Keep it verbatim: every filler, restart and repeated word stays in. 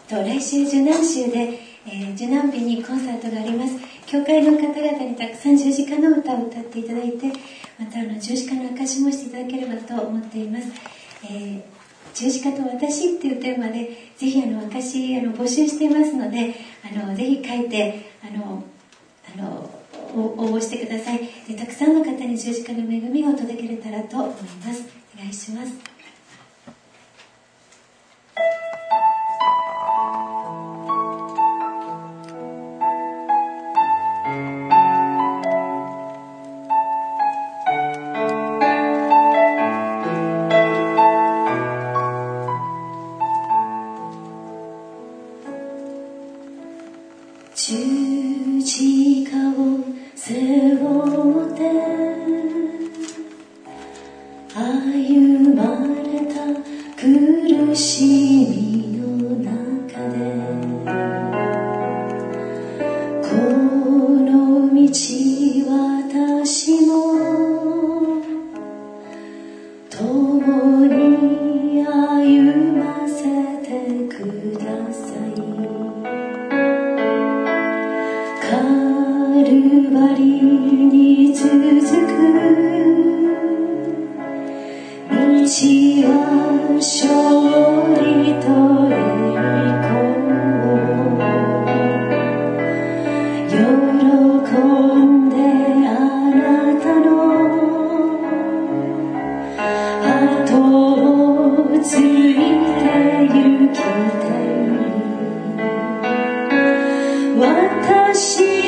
と来週受難週で、えー、受難日にコンサートがあります。教会の方々にたくさん十字架の歌を歌っていただいて、またあの十字架の証もしていただければと思っています。えー、十字架と私っていうテーマでぜひあの証あの募集していますので、あのぜひ書いてあのあの応募してください。でたくさんの方に十字架の恵みを届けれたらと思います。お願いします。十字架を背負って歩まれた苦しみの中で、この道私も共に歩ませてください。カルバリに続く道は勝利と栄光を喜んであなたの後をついて行きたい。私